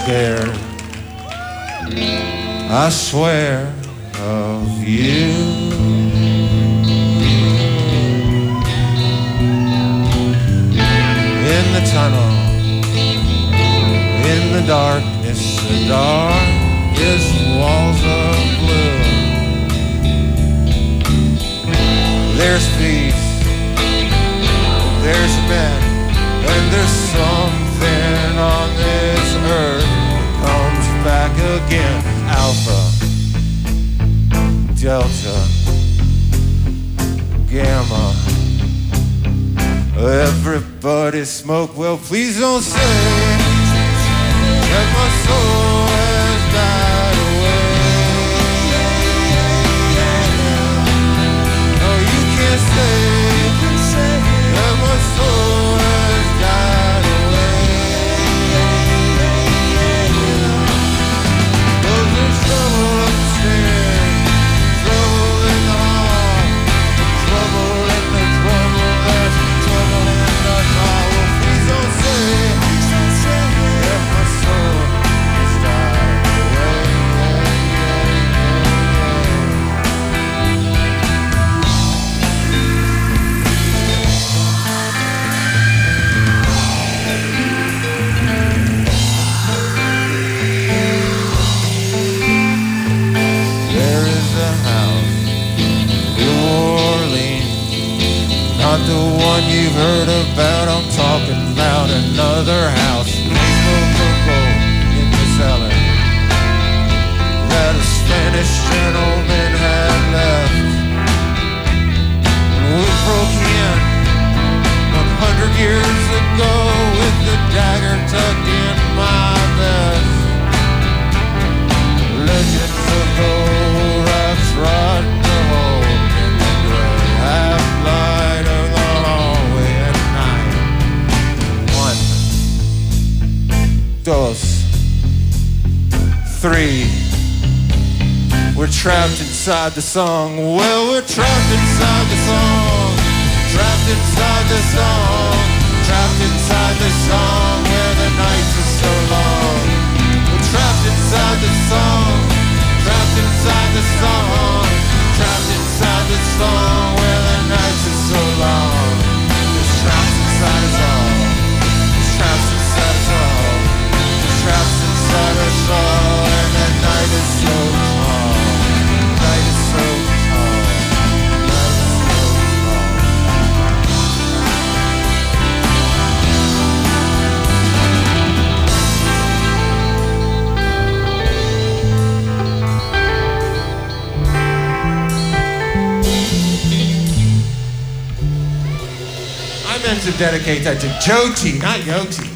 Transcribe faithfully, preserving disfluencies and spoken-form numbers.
scared, I swear, of you. In the tunnel, in the darkness, the darkest walls of blue. There's peace, there's men, and there's something on this earth that comes back again. Alpha, Delta, Gamma. Everybody smoke, well please don't say that my soul has died away. No, you can't say that my soul has died away. Cause there's trouble upstairs, trouble in the heart, trouble in the trouble that's trouble in the heart. Well, please don't say that my soul has died away. There is a house in New Orleans, not the one you've heard about. I'm talking about another house, full of gold in the cellar that a Spanish gentleman had left. And we broke in one hundred years ago with the dagger tucked in my vest. Legends of gold rocks riding the hole in the gray half light of the hallway at night. One, dos, three. We're trapped inside the song. Well, we're trapped inside the song. Trapped inside the song. Trapped inside the song where the nights are so long. We're trapped inside the song. Trapped inside the song. Trapped inside the song where the nights are so long. There's traps inside us all. There's traps inside us all. There's traps inside us all. And the night is so tall. The night is so tall. The night is so tall. I meant to dedicate that to Joti, not Yoti.